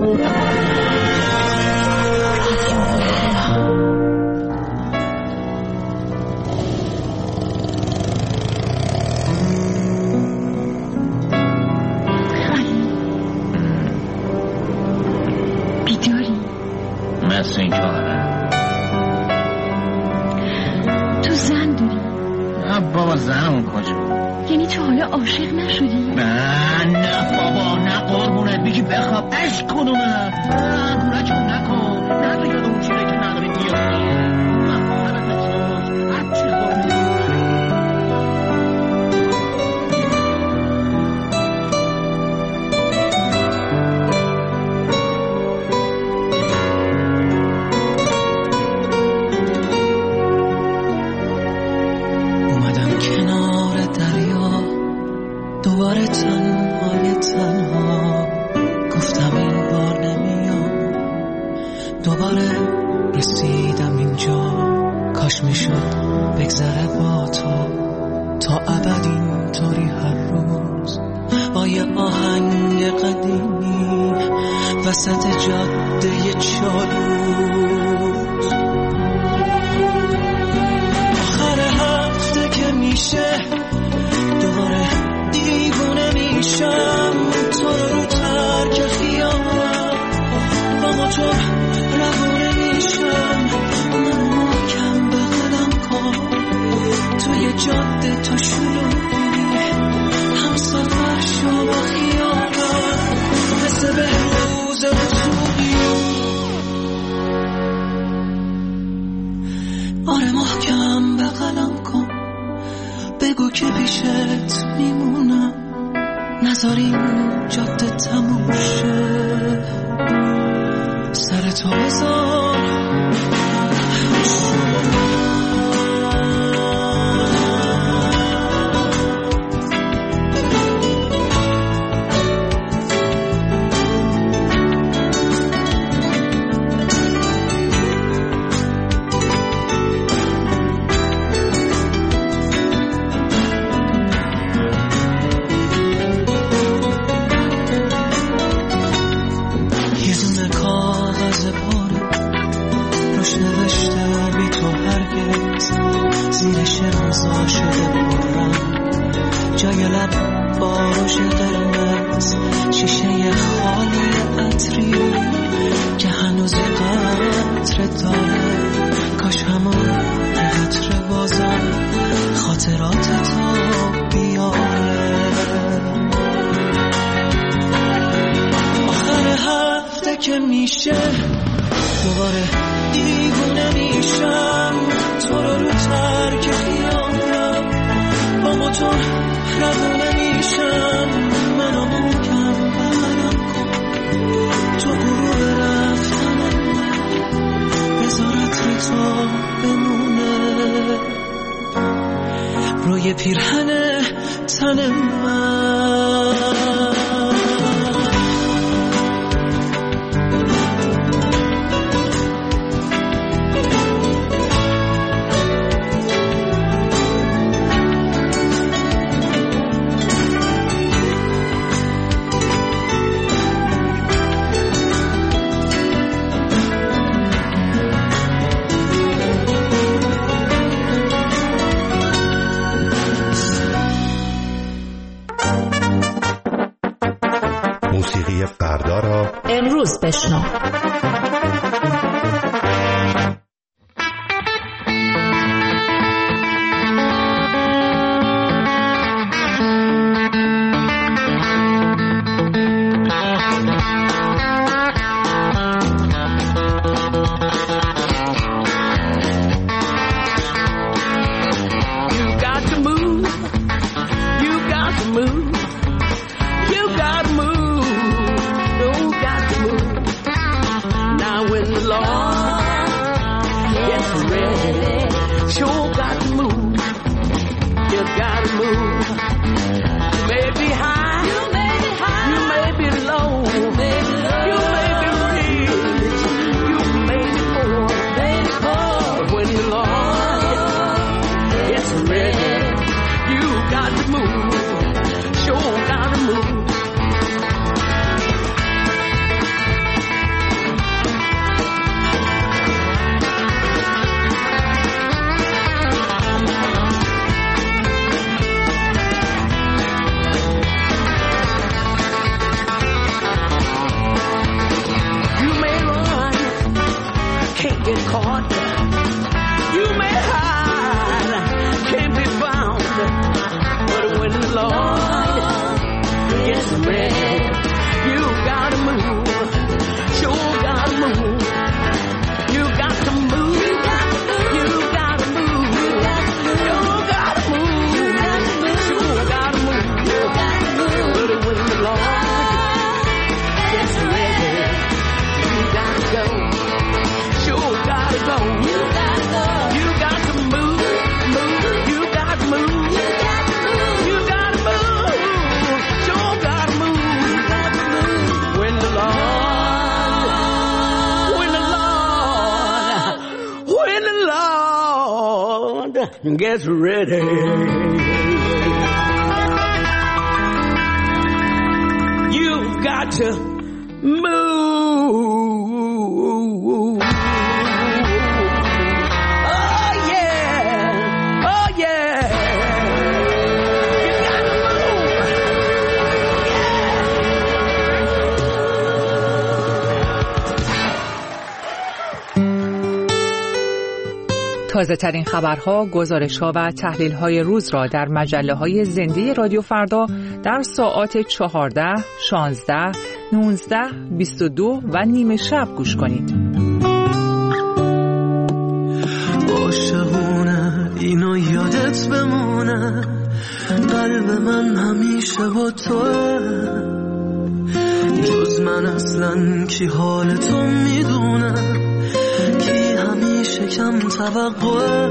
امروز بشنو. When the Lord gets ready. You've got to move. Oh yeah, oh yeah. You gotta move. تازه ترین خبرها، گزارش‌ها و تحلیل‌های روز را در مجله‌های زنده رادیو فردا در ساعات 14, 16, 19, 22 و نیمه شب گوش کنید. عاشقونه اینو یادت بمونه، قلب من همیشه با توه، جز من اصلاً کی حال تو میدونه، کی همیشه کم توقعه،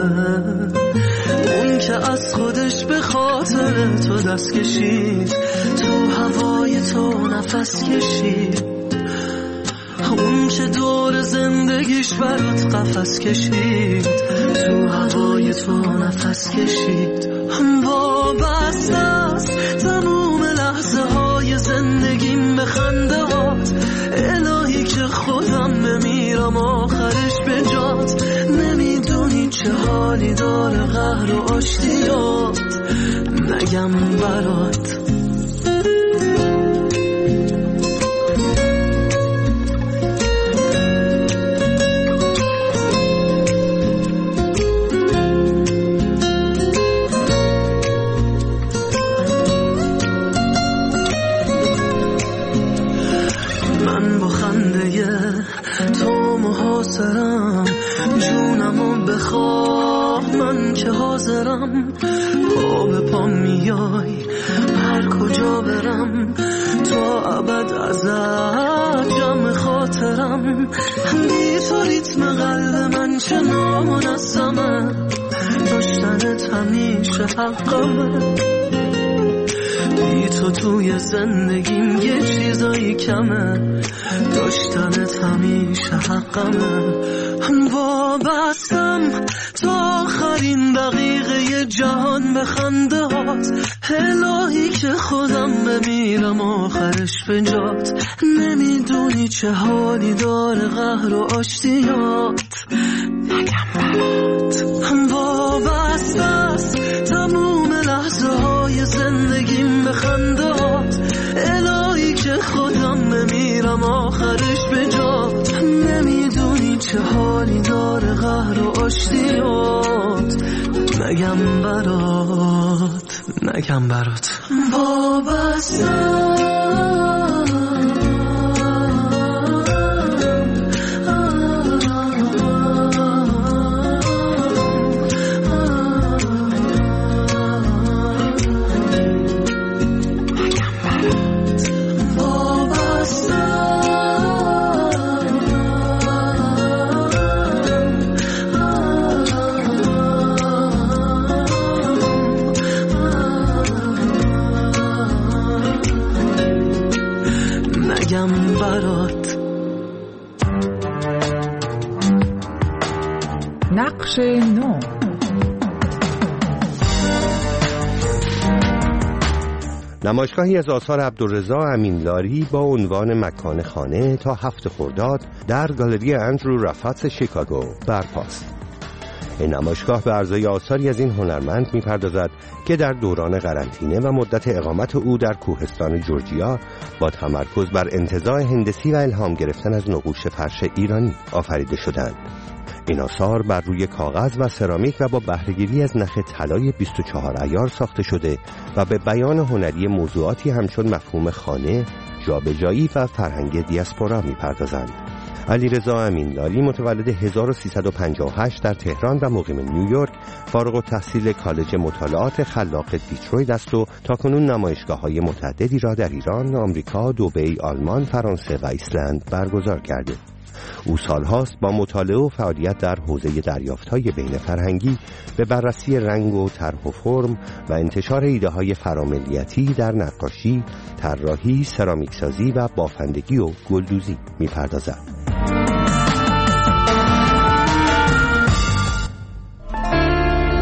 اون که از خودش به خاطر تو دست کشید، تو هوای تو نفس کشید، اون که دور زندگیش برات قفس کشید، تو هوای تو نفس کشید. وابسته است تموم لحظه های زندگیم به خنده هات، الهی که خودم بمیرم آخرش به جات، نمیدونی چه حالی داره قهر و آشتیات، نگم برات. جونمو بخواه من که حاضرم، پا به پا میای هر کجا برم، تا ابد ازت جمع خاطرم، بی تو ریتم قلب من چه نامنظمه، داشتنت همیشه حقمه، بی تو توی زندگیم یه چیزایی کمه، داشتنت همیشه حقمه. وابستم تا آخرین دقیقه جهان به خنده هات، الهی که خودم بمیرم آخرش به جات، نمیدونی چه حالی داره قهر و آشتیات، نگم برات. وابسته است تموم لحظه های زندگیم به خنده هات، الهی که خودم بمیرم آخرش به جات، نمیدونی چه حالی داره قهر و آشتیات، نگم برات، نگم برات. وابستم برات. نقش نو. نمایشگاهی از آثار عبدالرضا امینلاری با عنوان مکان خانه تا 7 خرداد در گالری اندرو رفاتس شیکاگو برپاست. این نمایشگاه به عرضه آثاری از این هنرمند می‌پردازد که در دوران قرنطینه و مدت اقامت او در کوهستان جورجیا با تمرکز بر انتزاع هندسی و الهام گرفتن از نقوش فرش ایرانی آفریده شدند. این آثار بر روی کاغذ و سرامیک و با بهره‌گیری از نخ طلای 24 عیار ساخته شده و به بیان هنری موضوعاتی همچون مفهوم خانه، جابجایی و فرهنگ دیاسپورا می‌پردازند. علیرضا امینلاری متولد 1358 در تهران و مقیم نیویورک، فارغ التحصیل کالج مطالعات خلاق دیترویت است و تاکنون نمایشگاه‌های متعددی را در ایران، آمریکا، دبی، آلمان، فرانسه و ایسلند برگزار کرده. او سالهاست با مطالعه و فعالیت در حوزه دریافت‌های بین فرهنگی به بررسی رنگ و طرح و فرم و انتشار ایده‌های فراملیتی در نقاشی، طراحی، سرامیکسازی و بافندگی و گلدوزی می‌پردازد.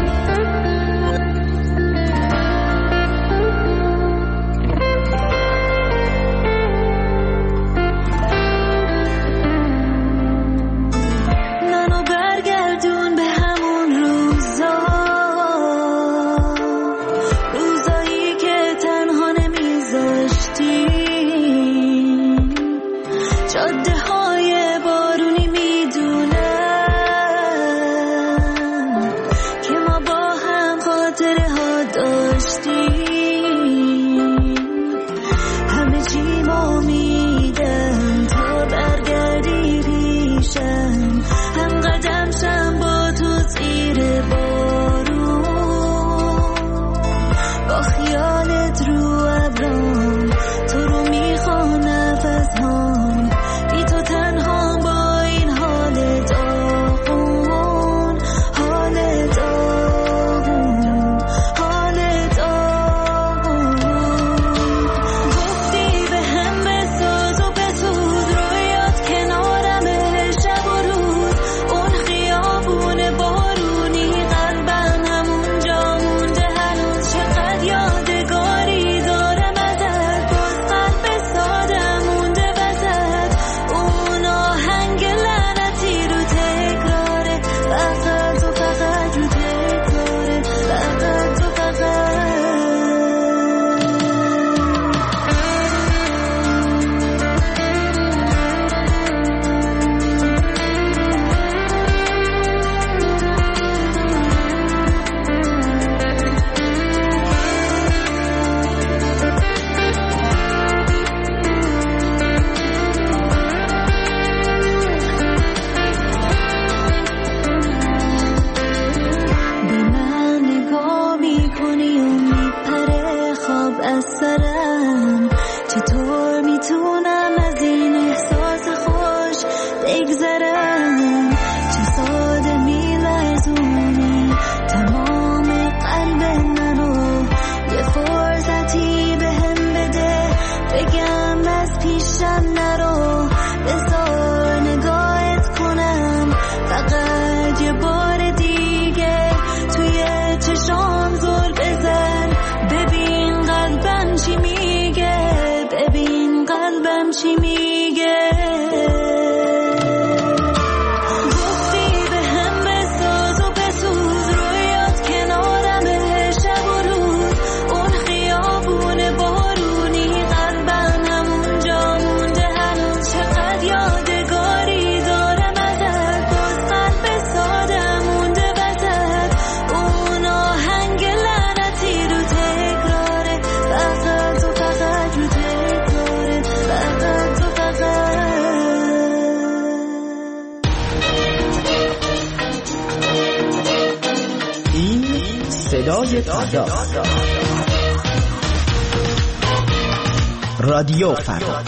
نمیتونم از این احساس خوش بگذرم. چه ساده میلرزونی تمام قلب منو، یه فرصتی بهم بده بگم از پیشم نرو. بذار نگاهت کنم فقط یه بار دیگه، توی چشام زل بزن ببین قلبم چی میگه، ببین قلبم چی میگه. گفتی به هم بساز و بسوز رویات کنارمه شب و روز، اون خیابون بارونی قلبم همونجا مونده هنوز. چقدر یادگاری دارم ازت، باز قلب سادم مونده وسط. اون آهنگ لعنتی رو تکراره، فقط و فقط رو تکراره، فقط و فقط. این صدای فردا، رادیو فردا.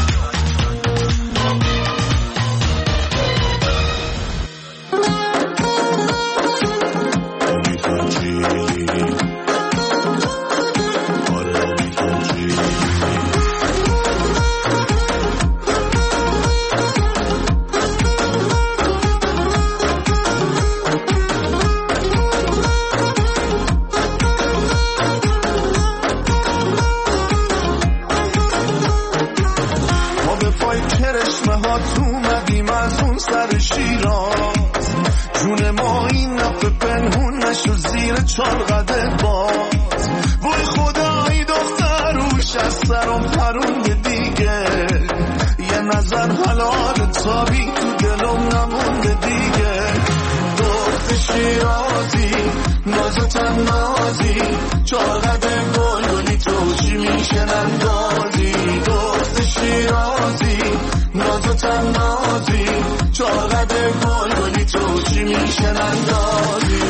جون ما این نفه پنهون نشو زیر چالقدر باز. وای خدایی دختر روش از سرم پرون دیگه، یه نظر حلال تابی تو دلم نمونده دیگه. دخت شیرازی نازتن نازی، چالقدر گلگلی تو چی میشن اندازی. دخت شیرازی نازتن نازی، چالقدر گلگلی تو چی میشن اندازی.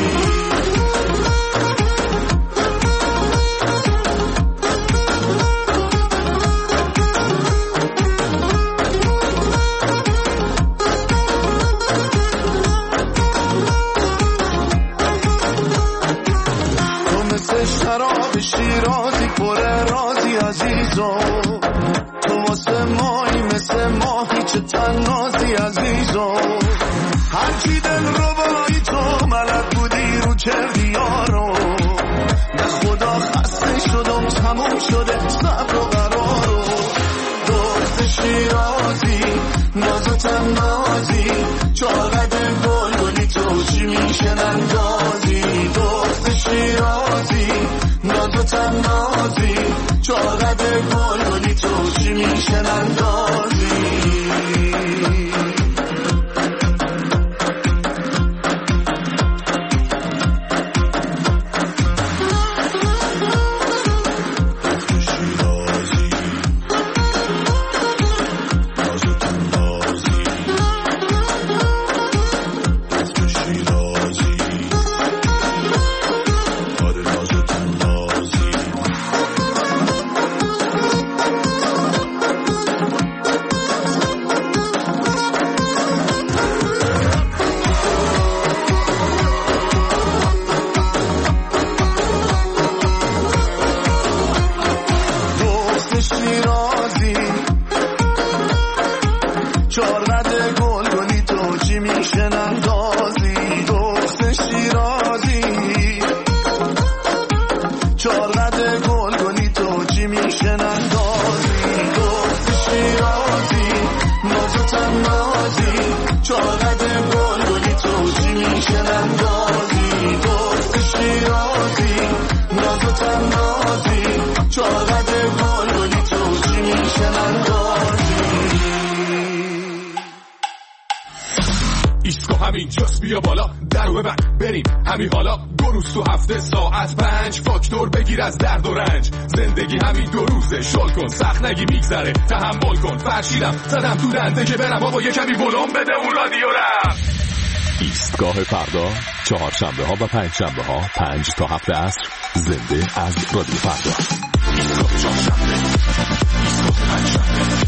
تو مثل شراب شیرازی پر رازی عزیزم، تو واسه مایی مثل ماهی چه تنازی عزیزم. هرچی دل رو بایی تو ملک بودی رو چردیارو، به خدا خسته شدم تموم شده صبر و قرارو. دخت شیرازی نازتم نازی، چالقدر گلگلی تو چی میشن اندازی. دخت شیرازی نازتم نازی، چالقدر گلگلی تو چی میشن اندازی. بیا بالا درو ببند بریم همین حالا. 2 روز تو هفته ساعت 5 فاکتور بگیر از درد و رنج. زندگی همین 2 روزه شل کن سخت نگی میگذره تحمل کن. فرشیدم زدم تو دنده که برم بابا یه کمی ولوم بده اون رادیو رم. ایستگاه فردا چهارشنبه ها و پنجشنبه ها 5 تا 7 عصر زنده از رادیو فردا. ایستگاه چهارشنبه ایستگاه پنجشنبه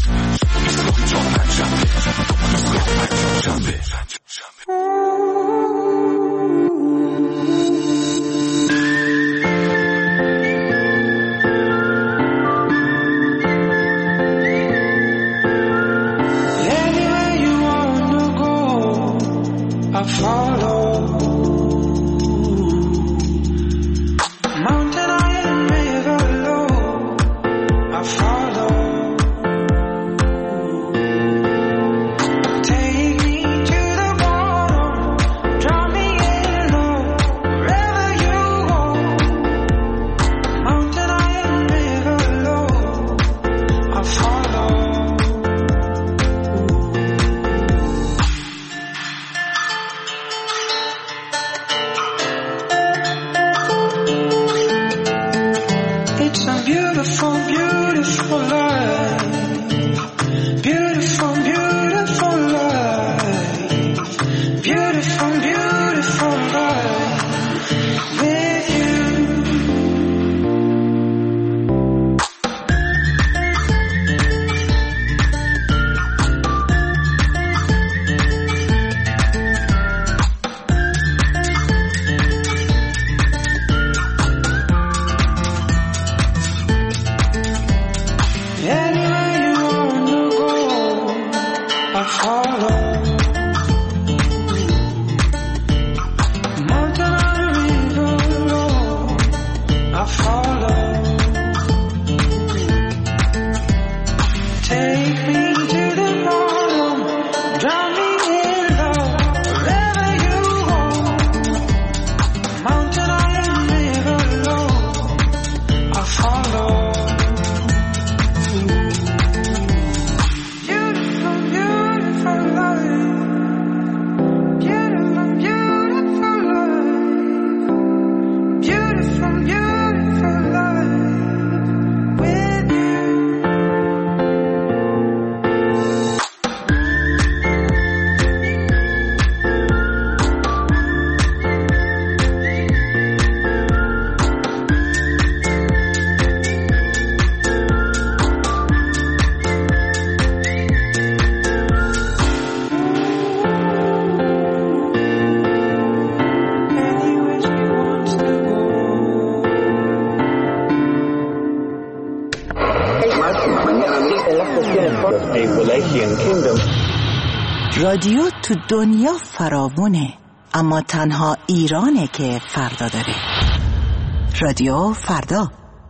a Wallachian kingdom. رادیو تو دنیا فراوونه، اما تنها ایرانه که فردا داره. رادیو فردا.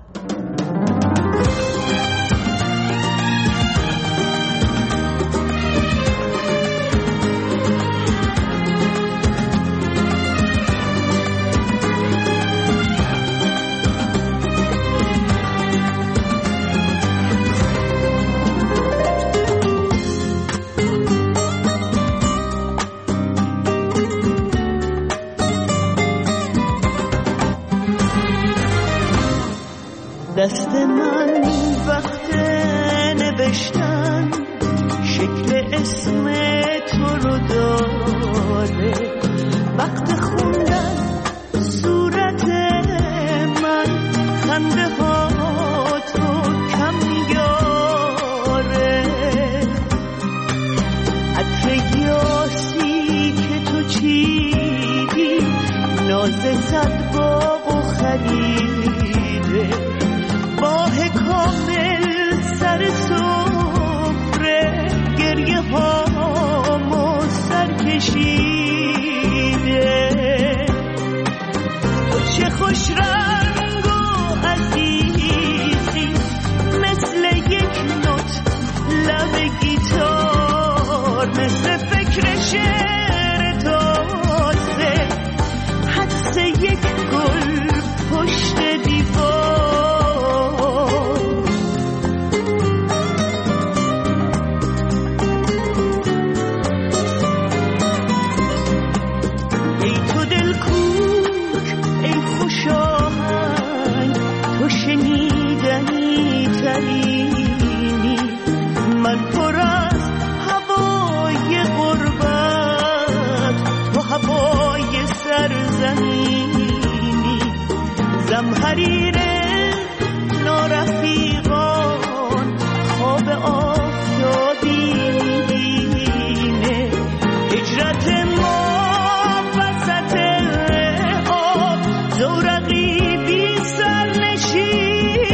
دست من وقت نوشتن شکل اسم تو رو داره، وقت خوندن صورت من خنده ها تو کم میاره، عطر یاسی که تو چیدی ناز صد باغ و خریده، ماه کامل سر سفره گریه هامو سر کشیده، تو چه خوش رنگ و عزیزی مثل یک نوت لب گیتار، مثل فکر شعر تازه حدس یک گل پشت دیوار. من پر از هوای غربت، تو هوای سرزمینی، زمحریر نارفیقان خواب آفتابی میبینه، هجرت ما وسط آب زورقی بی سرنشین.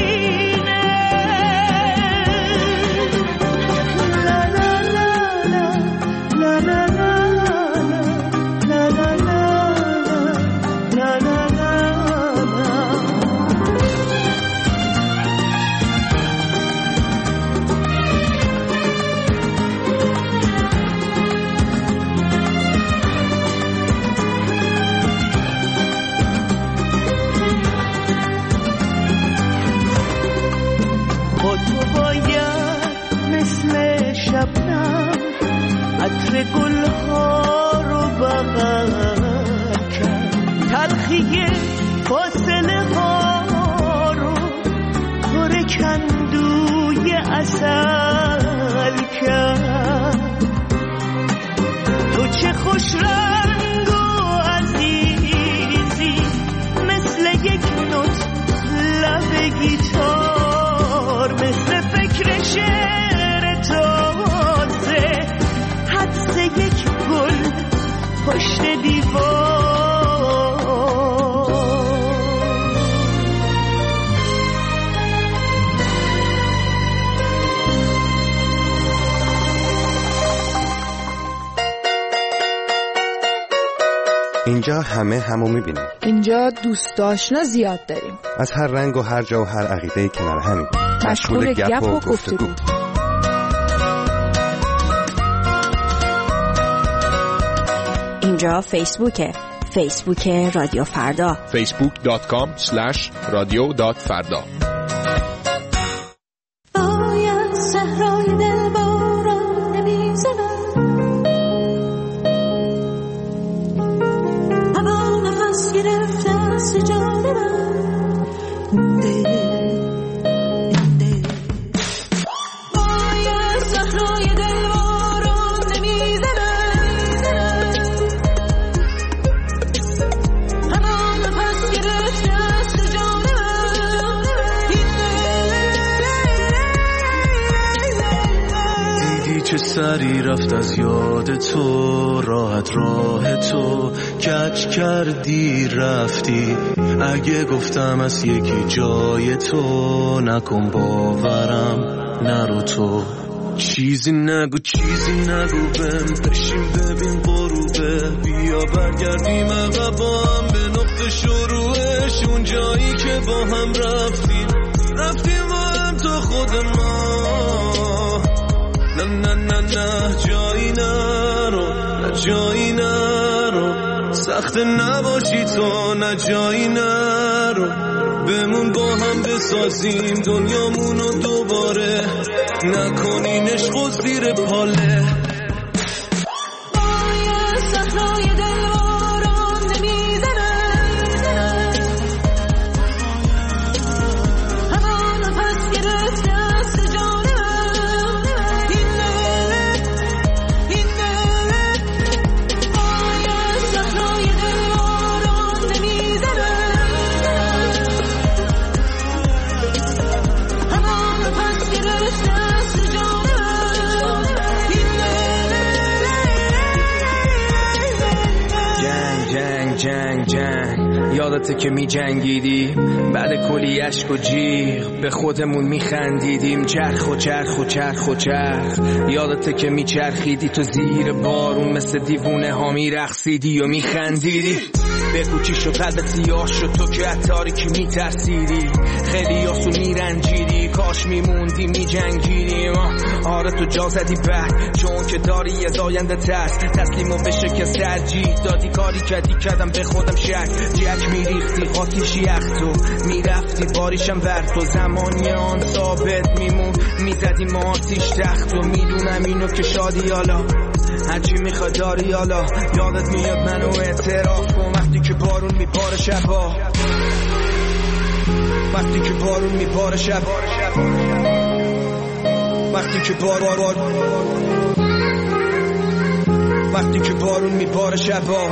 عطر گلها رو بغل کرد، تلخی فاصله ها رو پر کندوی عسل کرد، تو چه خوش رنگ و عزیزی مثل یک نوت لب گیتار، مثل فکر شعر تازه حدس یک گل پشت دیوار. اینجا همه همو میبینیم. اینجا دوست آشنا زیاد داریم، از هر رنگ و هر جا و هر عقیده کنار همیم، مشغول گپ و گفتگو. اینجا فیسبوک رادیو فردا، facebook.com/radio.farda. سری رفت از یاد تو، راحت راه تو کج کردی رفتی، اگه گفتم از یکی جای تو نکن باورم، نرو تو چیزی نگو بهم، بشین ببین غروبه، بیا برگردیم عقب با هم به نقطه شروعش، اون جایی که با هم رفتیم با هم تا خود ما. نه جایی نرو، سخت نباشی تو، نه جایی نرو، بمون با هم بسازیم دنیامونو دوباره، نکنین عشق و زیر پاله. یادته که می جنگیدیم بعد کلی عشق و جیغ، به خودمون می خندیدیم چرخ و چرخ و چرخ و چرخ. یادته که می چرخیدی تو زیر بارون، مثل دیوونه ها می رقصیدی و می خندیدی. بگو چی شد قلبت سیاه شد تو که عطاری که می ترسیدی، خیلی آسون می رنجیدی، کاش می موندی می جنگیدیم. آره تو جا زدی بعد، چون که داری از آینده ترس، تسلیم و به شکست ترجیح دادی، کاری کردم به خودم شک، جک می ریختی قاتیشی یختو می رفتی باریشم ور تو، زمانی آن ثابت میمون می زدی ما آتیش تخت و میدونم اینو که شادی حالا هرچی میخواد داری حالا. یادت میاد منو اعتراف کن وقتی که بارون میباره شبا، وقتی که بارون میباره شب، وقتی که وقتی که بارون میباره شبا،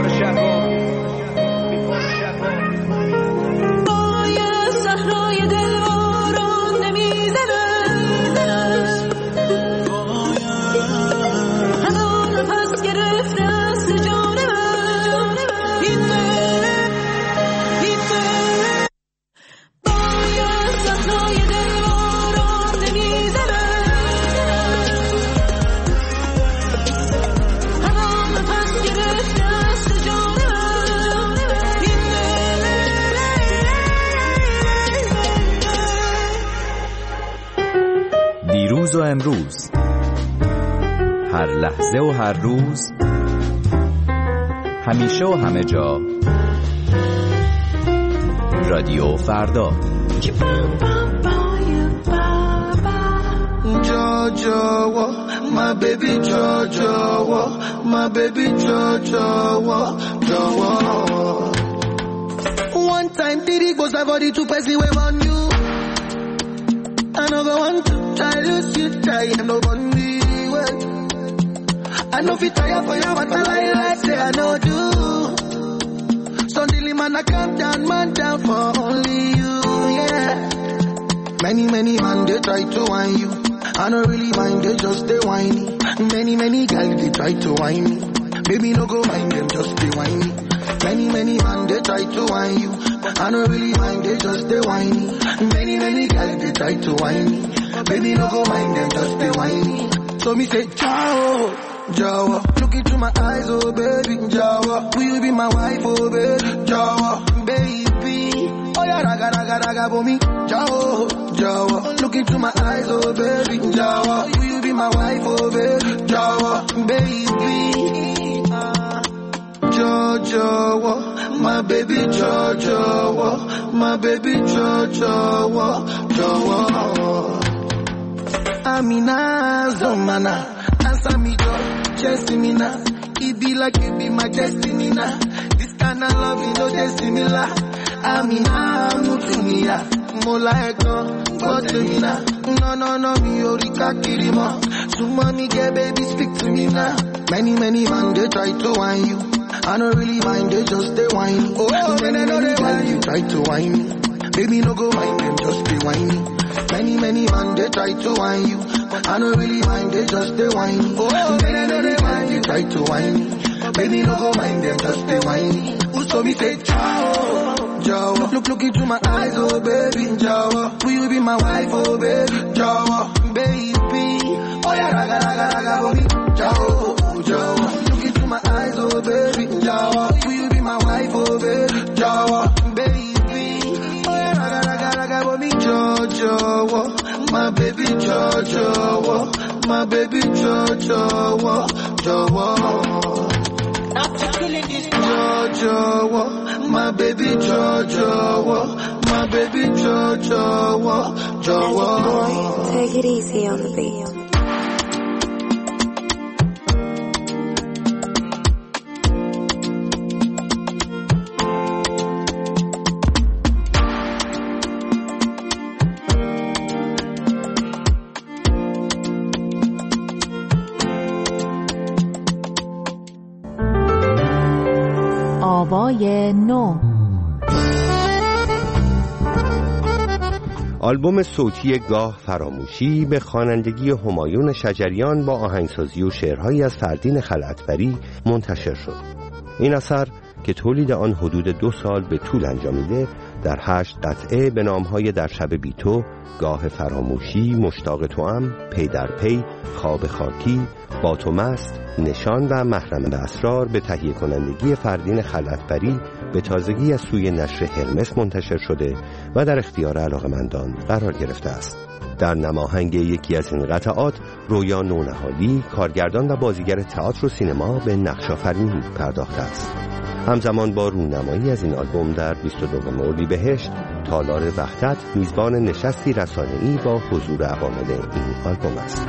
دیروز و امروز، هر لحظه و هر روز، همیشه و همه جا، رادیو فردا. Jojo, my baby Jojo, my baby Jojo. One time Diddy goes over the 2 pesos wave on you. I know go want to try lose you, try and no bunny way. I know if you try for you, but I like say I know do. Suddenly man I calm down, man down for only you, yeah. Many man they try to whine you, I don't really mind, they just stay whiny. Many guys they try to whine me, baby no go mind them, just stay whiny. Many man they try to whine you, I don't really mind, they just stay whiny. Many guys they try to whine me, baby no go mind them, just stay whiny. So me say ciao, Jawa, look into my eyes, oh baby, Jawa, will you be my wife, oh baby, Jawa, baby, oh yeah, raga for me, Jawa, look into my eyes, oh baby, Jawa, will you be my wife, oh baby, Jawa, baby, Jojo, my baby Jojo, my baby Jojo. Amina Zomana, answer me jo, Jessimina. It be like you be my destiny now. This kind of love is no similar. Amina Mutumia, Mola Eko, Gotemina. No, me Yorika Kirima. So mommy get baby speak to me now. Many man they try to whine you, I don't really mind, they just stay whiny. Oh, when I know they whine you, try to whine me, baby no go mind them, just stay whiny. Many man they try to whine you, I don't really mind, they just stay whiny. Oh, when I know they whine you, try to whine me, baby no go mind them, just stay whiny. So me say ciao, Jawa, look into my eyes, oh baby, Jawa, will you be my wife, oh baby, Jawa, baby. Oh yeah, raga raga raga booty, Jawa, Jawa. Look into my eyes, oh baby, Jawa. Will you be my wife, oh baby, Jawa, baby. Oh yeah, raga raga raga booty, Jawa. My baby, Jawa, my baby, Jawa, Jawa. After killing this Jawa, my baby, Jawa, my baby, Jawa, Jawa. Take it easy on the beat. آوای نو. آلبوم صوتی گاه فراموشی به خوانندگی همایون شجریان با آهنگسازی و شعرهایی از فردین خلعتبری منتشر شد. این اثر که تولید آن حدود 2 سال به طول انجامیده در 8 قطعه به نامهای در شب بی تو، گاه فراموشی، مشتاق توام، پی در پی، خواب خاکی، با تو مست، نشان و محرم اسرار به تهیه کنندگی فردین خلعتبری به تازگی از سوی نشر هرمس منتشر شده و در اختیار علاقه‌مندان قرار گرفته است. در نماهنگ یکی از این قطعات رویا نونهالی، کارگردان و بازیگر تئاتر و سینما، به نقش‌آفرینی پرداخته است. همزمان با رونمایی از این آلبوم در 22 اردیبهشت، تالار وحدت میزبان نشستی رسانه‌ای با حضور عوامل این آلبوم است.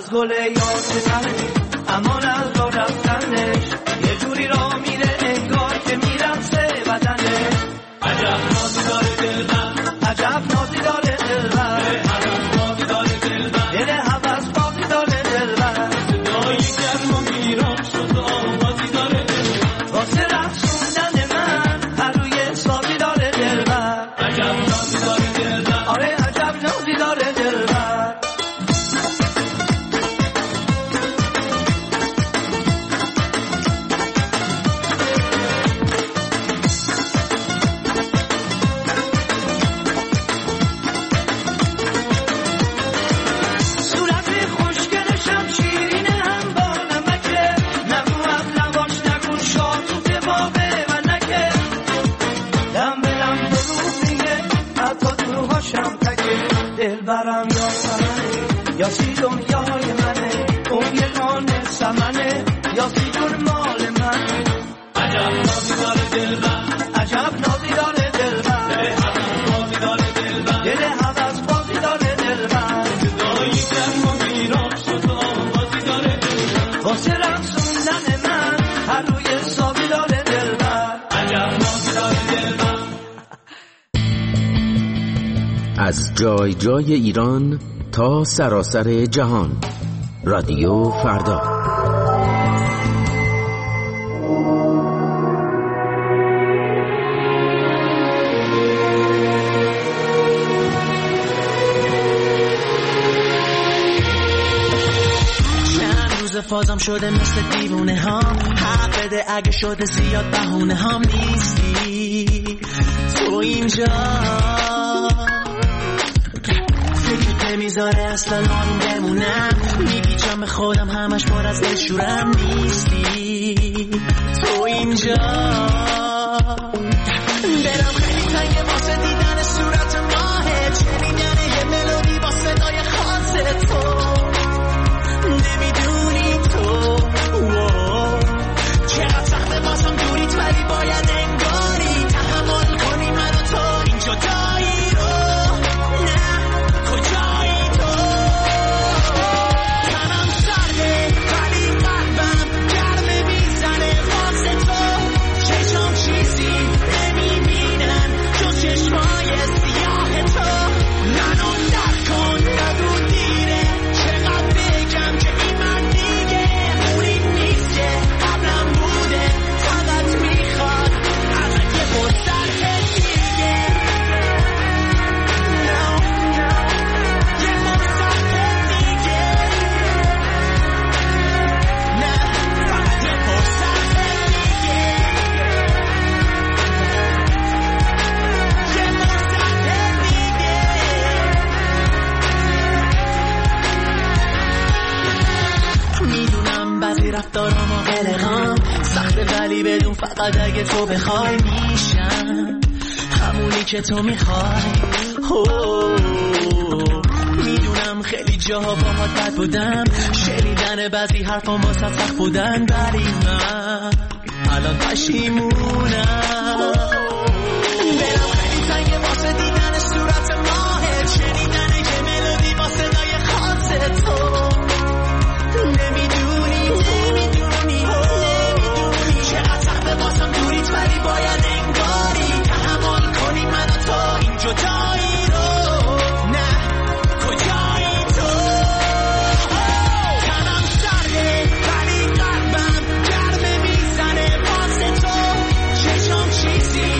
از گل یاسمنه امان از را رفتنش یه جوری را میره انگار که میرقصه بدنه عجب نازی داره دلبر عجب نازی داره دلبر عجب نازی داره دلبر دل حوض بازی داره دلبر صدای گرم و میرام شد و آوازی داره دلبر واسه رقصوندن من هر روی سازی داره دلبر عجب نازی داره دلبر آره عجب نازی داره دلبر دلبرم یا سمنه یا سی دنیای منه اون یه نان سمنه یا سی جون مال منه عجب نازی داره دلبر عجب نازی داره دلبر عجب نازی داره دلبر دل حوض بازی داره دلبر صدای گرم و میرام شد و آوازی داره دلبر واسه رقصوندن من هر روی سازی داره دلبر عجب نازی داره دلبر. از جای جای ایران تا سراسر جهان، رادیو فردا. چند روز فازم شده مثل دیوونه ها، حق بده اگه شده زیاد بهونه هم نیستی تو اینجا، فکر نمیذاره اصلا آروم بمونم، میپیچم به خودم همش پر از دلشورم نیستی تو اینجا، دلم خیلی تنگه واسه دیدن صورت ماهت، شنیدن یه ملودی با صدای خاص تو، نمیدونی تو چقدر سخته واسم دوریت، ولی باید انگاری تحمل کنی من و تو این جدایی رو، نه کجایی تو، تنم سرده ولی قلبم گرمه میزنه واسه تو، چشم چیزی نمیبینن جز چشمای سیاه تو، منو درک کن نگو دیره، چقدر بگم که این من دیگه اونی نیست که قبلم بوده، فقط میخواد ازت یه فرصت دیگه، یه فرصت دیگه، نه فقط یه فرصت دیگه، یه فرصت دیگه. میدونم بعضی رفتارام و قلقام سخته، ولی بدون فقط اگه تو بخوای میشم همونی که تو میخوای. میدونم خیلی جاها باهات بد بودم، شنیدن بعضی حرفام واسه سخت بودن، ولی من الان پشیمونم، دلم خیلی تنگه واسه دیدن صورت ماهت، شنیدن یه ملودی با صدای خاص تو، نمیدونی چقدر سخته واسم دوریت، ولی باید انگاری تحمل کنی من و تو این جدایی رو، نه کجایی تو، تنم سرده ولی قلبم گرمه میزنه واسه تو، چشم چیزی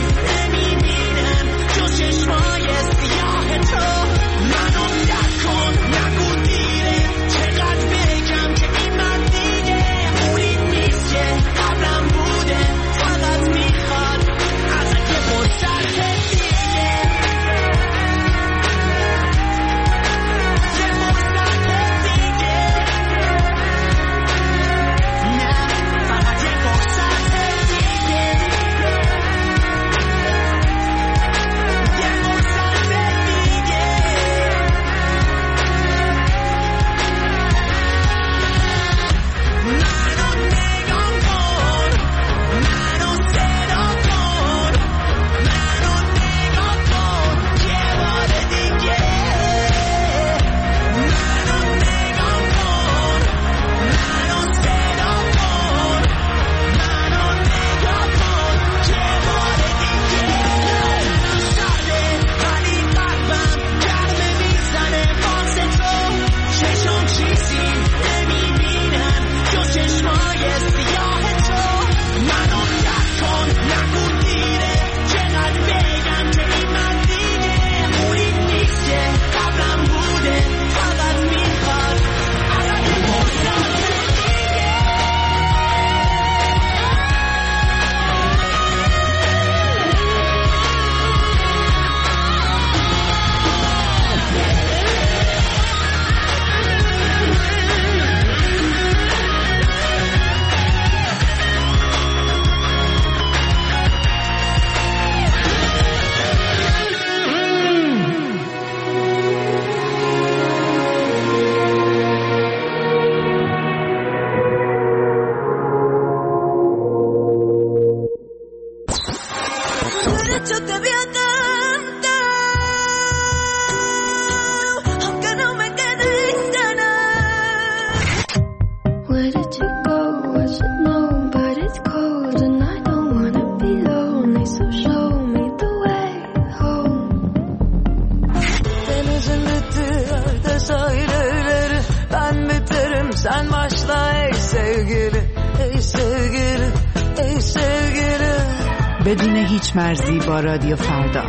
sen başla ey sevgili, ey sevgili, ey sevgili. بدون هیچ مرزی با رادیو فردا.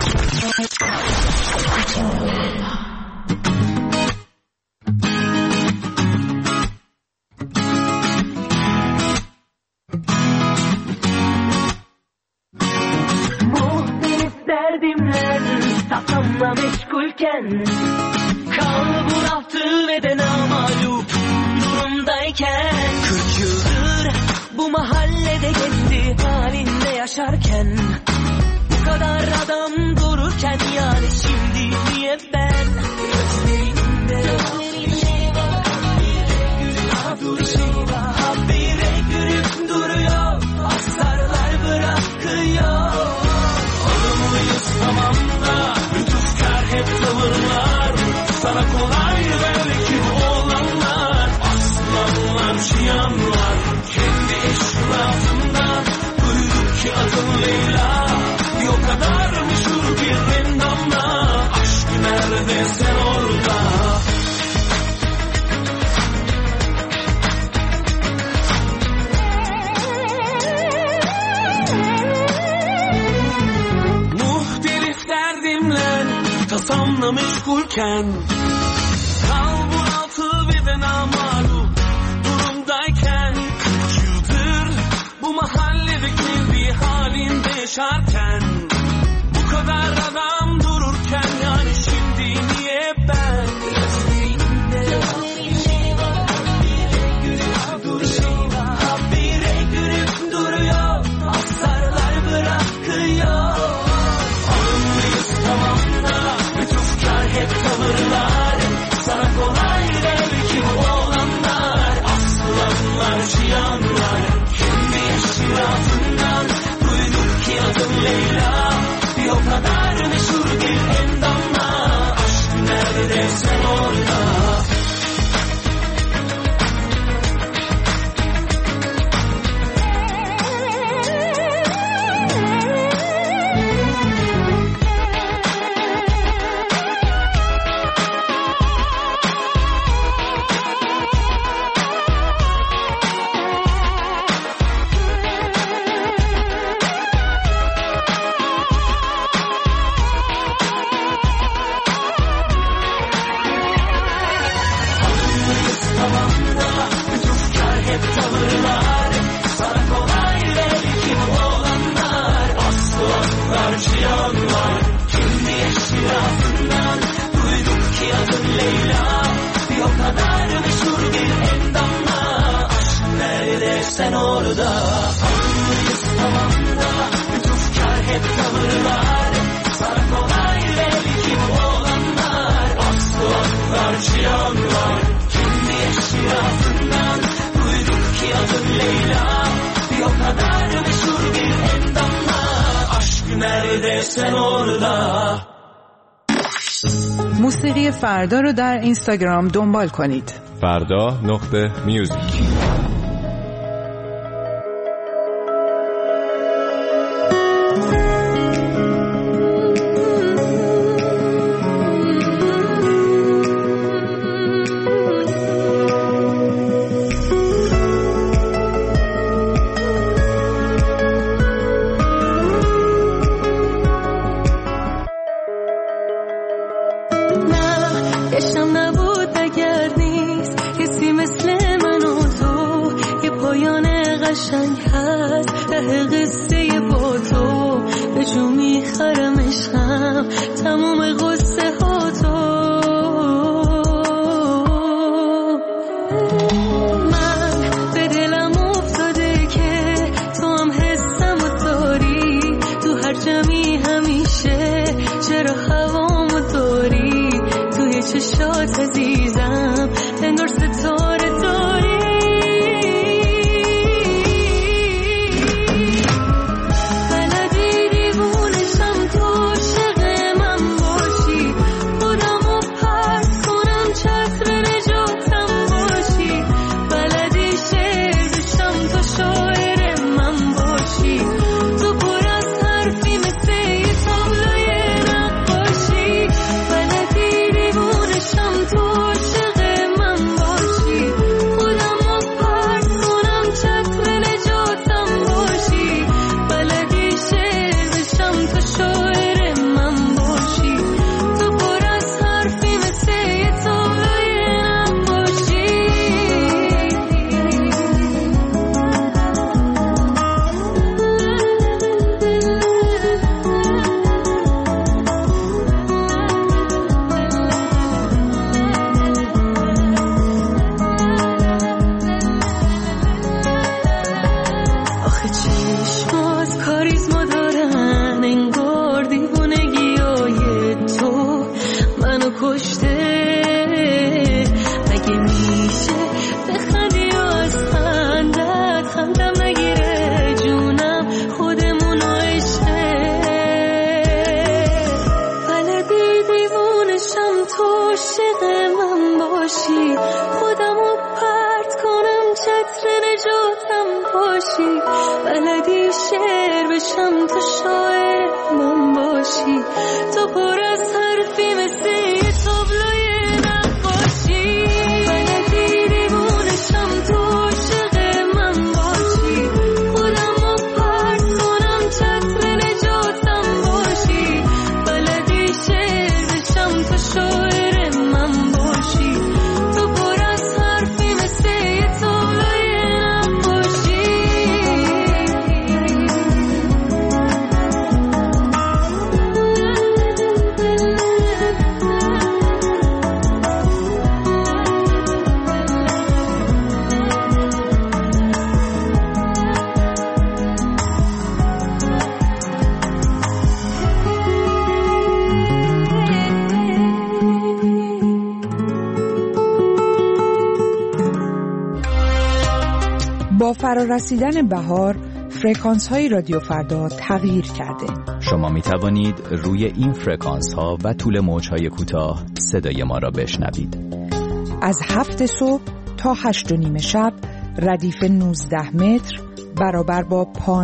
Muhtelif derdimle kafamla meşgulken, kal bu raftı ve de namalup durumdayken, 40 yıldır bu mahallede kendi halinde yaşarken, bu kadar adam dururken, yani şimdi niye ben gözlerinde habire gülüp duruyor, astarlar bırakıyor. Olur muyuz tamam da lütufkar hep tavırlar, sana kolay belki bu olanlar, aslanlar şiyanlar, kendi eşrafından duyduk ki adın Leyla, bir o kadar meşhur bir endamla, aşk nerede sen orada? Muhtelif derdimle tasamla meşgulken, kal bunaltı ve de namalup durumdayken, 40 yıldır bu mahallede bir halinde yaşarken, bu kadar adam dururken, yani şimdi niye ben gözlerinde habire gülüp duruyor, astarlar bırakıyor. Alınmayız tamam da lütufkar hep tavırlar, sana kolay belki bu olanlar, aslanlar şiyanlar, kendi eşrafından duyduk ki adın Leyla, bir o kadar meşhur bir endamla, aşk nerede sen orada? Sen orada alınmayız tamam da lütufkar hep tavırlar, sana kolay belki bu olanlar, aslanlar şiyanlar, kendi eşrafından duyduk ki adın Leyla, bir o kadar meşhur bir endamla, aşk nerede sen orada? موسیقی فردا رو در اینستاگرام دنبال کنید. فردا.music. تو منو کشته. مگه میشه بخندی و از خندت خندم نگیره جونم خودمونو عشقه. بلدی دیوونشم تو عاشق من باشی، خودمو پرت کنم چتر نجاتم باشی. بلدی شعر بشم تو شاعر من باشی، تو پر از حرفی مثل یه تابلوی نقاشی. بلدی دیوونشم تو عاشق من باشی، خودمو پرت کنم چتر نجاتم باشی. بلدی شعر بشم تو شاعر من باشی، تو پر از حرفی مثل یه تابلوی نقاشی. با فرارسیدن بهار فرکانس های رادیو فردا تغییر کرده. شما می توانید روی این فرکانس ها و طول موج های کوتاه صدای ما را بشنوید. از 7 صبح تا 8:30 شب ردیف 19 متر برابر با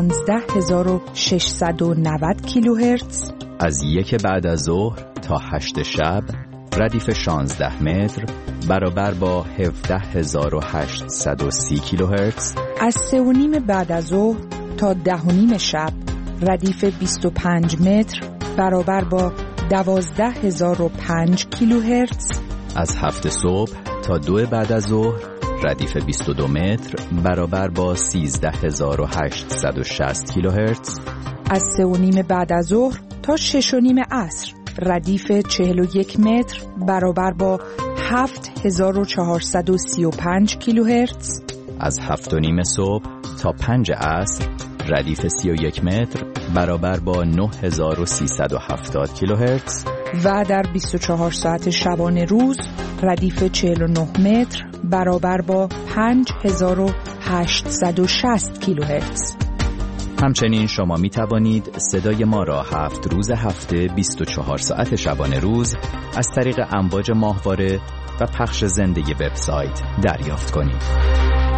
15690 کیلوهرتز. از 1 بعد از ظهر تا 8 شب ردیف 16 متر برابر با 17830 کیلوهرتز. از 3:30 بعد از ظهر تا 10:30 شب ردیف 25 متر برابر با 12005 کیلوهرتز. از 7 صبح تا 2 بعد از ظهر ردیف 22 متر برابر با 13860 کیلوهرتز. از 3:30 بعد از ظهر تا 6:30 عصر ردیف 41 متر برابر با 7435 کیلوهرتز. از 7:30 صبح تا 5 عصر ردیف 31 متر برابر با 9370 کیلوهرتز. و در 24 ساعت شبانه روز ردیف 49 متر برابر با 5860 کیلوهرتز. همچنین شما می توانید صدای ما را 7 روز هفته 24 ساعت شبانه روز از طریق امواج ماهواره و پخش زنده وبسایت دریافت کنید.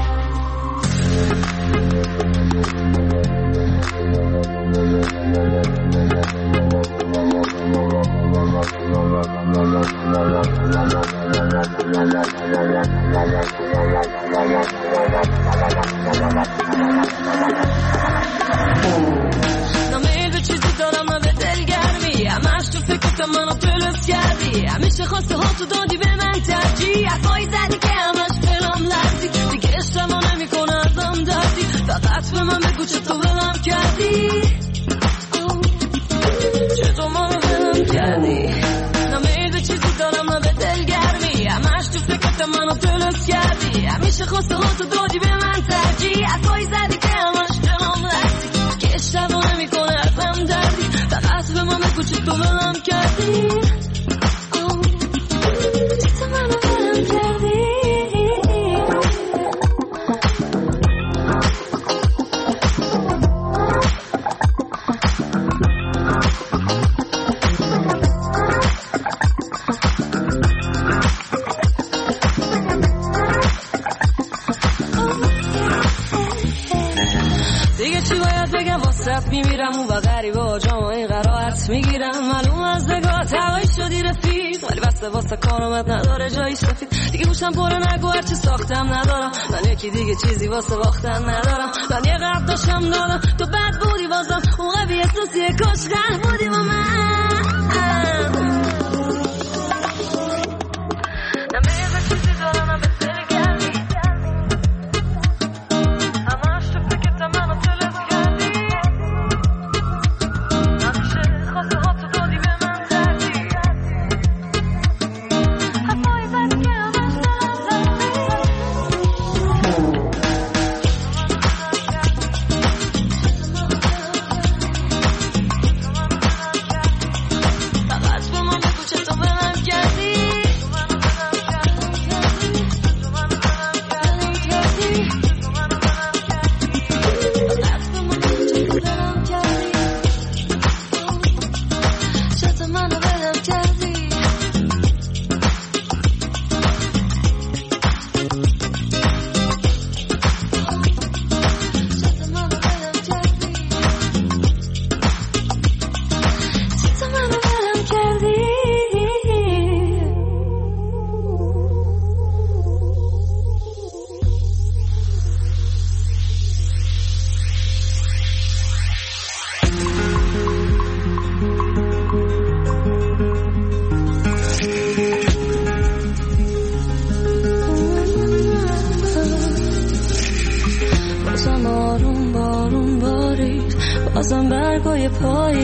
نمیل به چیزی دارم نه به دلگرمی، همش تو فکرت منو پلس کردی، همیشه خواسته ها تو دادی به من ترجیح، حرفایی زدی که همش فلام لرزی، دیگه اشتما نمی کنه ازم دردی، فقط به من بگو چطور ولم کردی، چطور منو ولم کردی. نمیل به چیزی دارم نه به دلگرمی، همش تو فکرت منو پلس کردی، همیشه خواسته ها تو دادی به من ترجیح، حرفایی زدی که همش فلام لرزی، دیگه اشتما نمی کنه ازم دردی، فقط به من بگو چطور ولم کردی. میمیرم اون و غریبه ها جامعه قرارت میگیرم، معلوم از نگاه هوایی شدی رفیق، ولی بسته واسه کارامت نداره جایی سفید، دیگه گوشم پره نگو هرچی ساختم ندارم، من یکی دیگه چیزی واسه باختن ندارم، من یه قرد داشتم دادم تو بد بودی بازم اون قبی احساسیه کاش غرب بودی با من.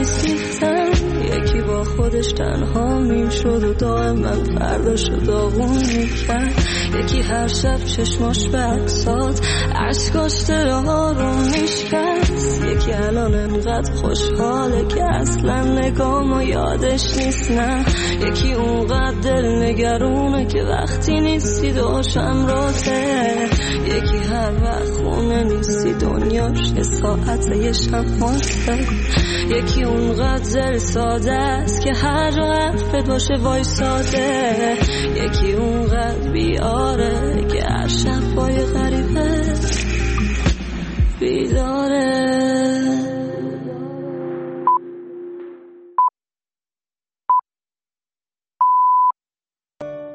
میسیختن، یکی با خودش تنها میشد و دائما فرداشو داغون میکرد، یکی هر شب چشماش به عکسات عشقاش دلها رو میشکست، یکی الان انقدر خوشحاله که اصلا نگامو یادش نیست، نه یکی اونقدر دل نگرونه که وقتی نیستی داشم راته، یکی هر وقت خونه نیستی دنیاش یه ساعته یه شب ماسته، یکی اونقدر دل ساده است که هر جا حرفت باشه وایساده، یکی اونقدر بیاره که هر شب با یه غریبه بیداره.